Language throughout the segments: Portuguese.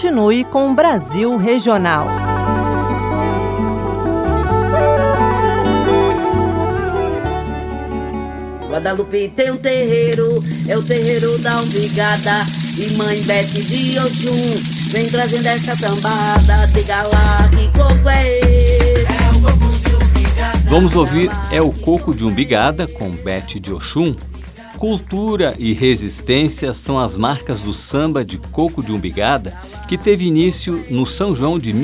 Continue com o Brasil Regional. Guadalupe tem um terreiro, é o terreiro da Umbigada. E mãe Bete de Oxum vem trazendo essa sambada. Diga lá que coco é esse? É o coco de Umbigada. Vamos ouvir É o Coco de Umbigada, com Bete de Oxum. Cultura e resistência são as marcas do samba de coco de Umbigada, que teve início no São João de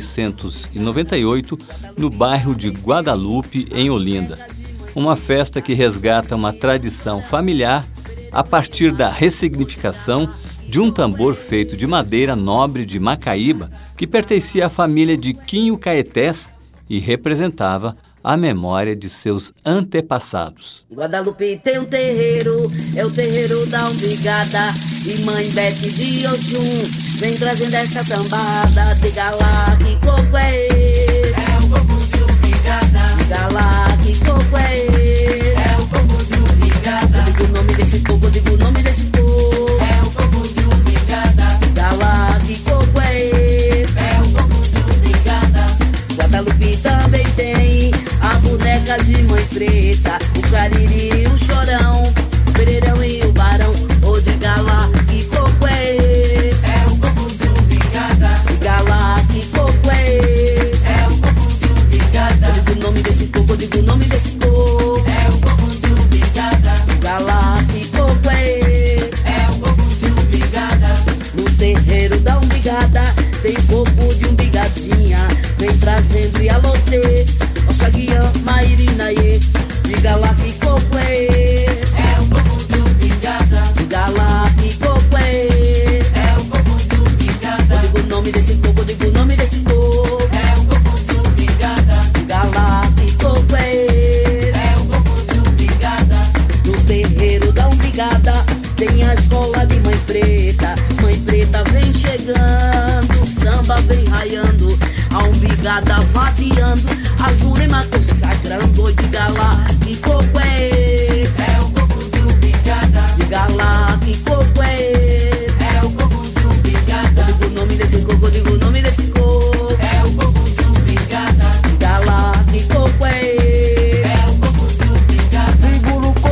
1998, no bairro de Guadalupe, em Olinda. Uma festa que resgata uma tradição familiar a partir da ressignificação de um tambor feito de madeira nobre de Macaíba, que pertencia à família de Quinho Caetés e representava a memória de seus antepassados. Guadalupe tem um terreiro, é o terreiro da Umbigada. E mãe Bete de Oxum vem trazendo essa sambada. Diga lá que coco é esse? É o coco de Umbigada. Diga lá que coco é esse? É o coco de Umbigada. Eu digo o nome desse coco, eu digo o nome desse coco. É o coco de Umbigada. Diga lá que coco é esse? É o coco de Umbigada. Guadalupe também tem a boneca de mãe preta, o cariri e o chorão, o pereirão e o barão. Ô, diga lá que coco é esse? É o coco de Umbigada. Diga lá que coco é esse? É o coco de Umbigada. Eu digo o nome desse coco, eu digo o nome desse coco. É o coco de Umbigada. Diga lá que coco é esse? É o coco de Umbigada. No terreiro da Umbigada tem coco de umbigadinha, vem trazendo Ialotê, Oxaguiã, Mairinaê. Diga lá que coco é esse? É o coco de Umbigada. Diga lá que coco é esse? É o coco de Umbigada. Eu digo o nome desse coco, eu digo o nome desse coco. É o coco de Umbigada. Diga lá que coco é esse? É o coco de Umbigada. No terreiro da Umbigada tem a escola de mãe preta. Mãe preta vem chegando, o samba vem raiando, a Umbigada vadiando, a Jurema consagrando. Oi, diga lá que coco é esse? É o coco de Umbigada. Diga lá que coco é esse? É o coco de Umbigada. Eu digo o nome desse coco, eu digo o nome desse coco. É o coco de Umbigada. Diga lá que coco é esse? É o coco de Umbigada. Segura o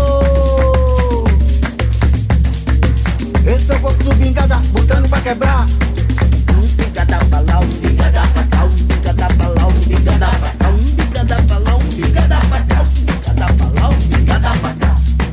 coco. Esse é o coco de Umbigada, botando pra quebrar. Umbigada pra lá, Umbigada pra cá, Umbigada pra lá, Umbigada pra cá, Umbigada pra lá, Umbigada pra cá, Umbigada pra lá, Umbigada pra cá.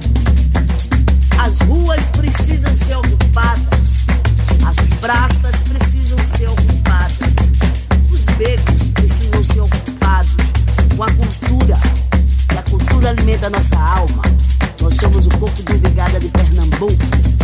As ruas precisam ser ocupadas, as praças precisam ser ocupadas, os becos precisam ser ocupados com a cultura, e a cultura alimenta a nossa alma. Nós somos o Coco de Umbigada de Pernambuco.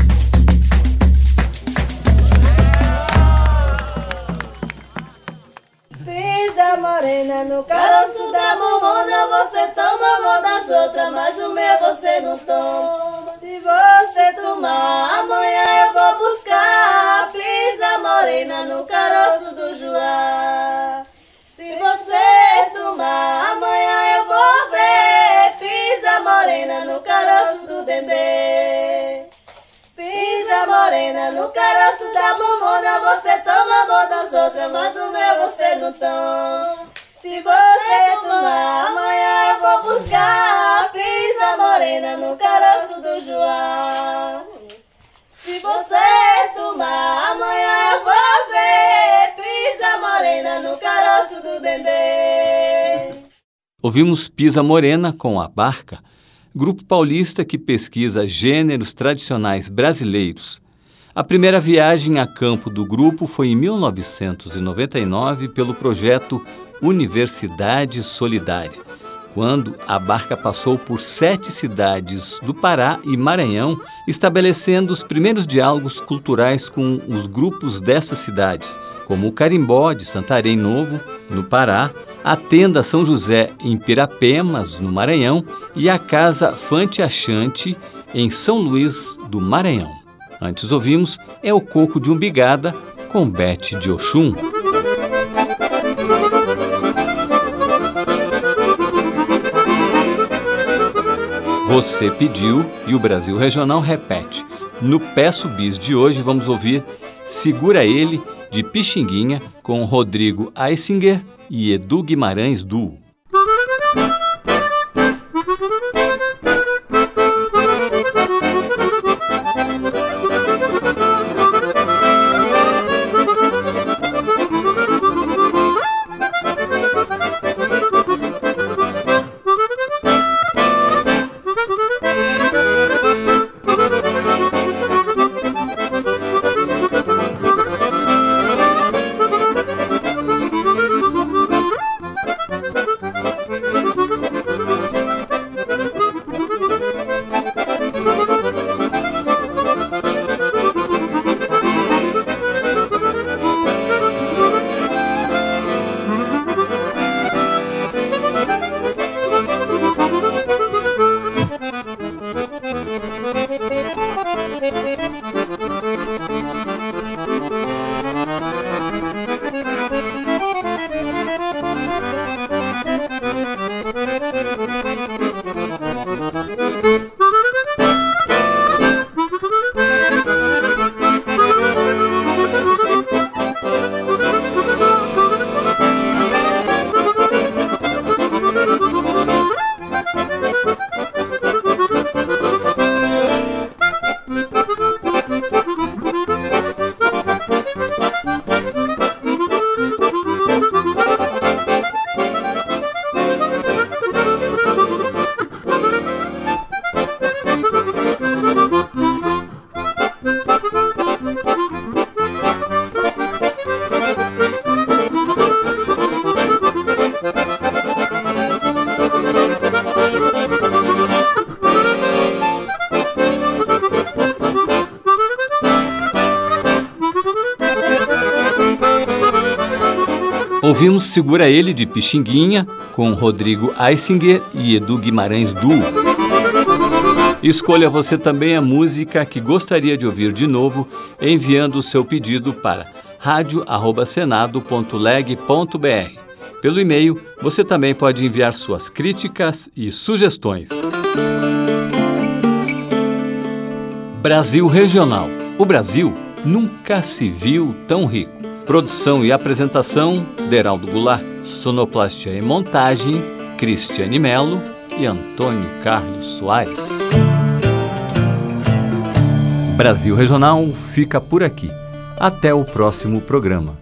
Pisa morena no caroço da mamona, você toma mão das outras, mas o meu você não toma. Se você tomar, amanhã eu vou buscar. Pisa morena no caroço do Joá. Se você tomar, amanhã eu vou ver. Pisa morena no caroço do Dendê. Pisa morena no caroço da mamona, você toma mão das outras, mas o meu você não toma. Se você tomar, amanhã eu vou buscar. Pisa morena no caroço do Joá. Se você tomar, amanhã eu vou ver. Pisa morena no caroço do Dendê. Ouvimos Pisa Morena com A Barca, grupo paulista que pesquisa gêneros tradicionais brasileiros. A primeira viagem a campo do grupo foi em 1999 pelo projeto Universidade Solidária, quando a barca passou por 7 cidades do Pará e Maranhão, estabelecendo os primeiros diálogos culturais com os grupos dessas cidades, como o Carimbó, de Santarém Novo, no Pará, a Tenda São José, em Pirapemas, no Maranhão, e a Casa Fante Achante, em São Luís do Maranhão. Antes ouvimos É o Coco de Umbigada, com Bete de Oxum. Você pediu e o Brasil Regional repete. No Peço Bis de hoje vamos ouvir Segura Ele, de Pixinguinha, com Rodrigo Eisinger e Edu Guimarães Duo. Ouvimos Segura Ele, de Pixinguinha, com Rodrigo Eisinger e Edu Guimarães Duo. Escolha você também a música que gostaria de ouvir de novo, enviando o seu pedido para radio@senado.leg.br. Pelo e-mail, você também pode enviar suas críticas e sugestões. Brasil Regional. O Brasil nunca se viu tão rico. Produção e apresentação, Deraldo Goulart. Sonoplastia e montagem, Cristiane Melo e Antônio Carlos Soares. Brasil Regional fica por aqui. Até o próximo programa.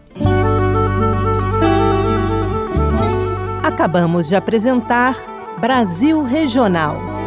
Acabamos de apresentar Brasil Regional.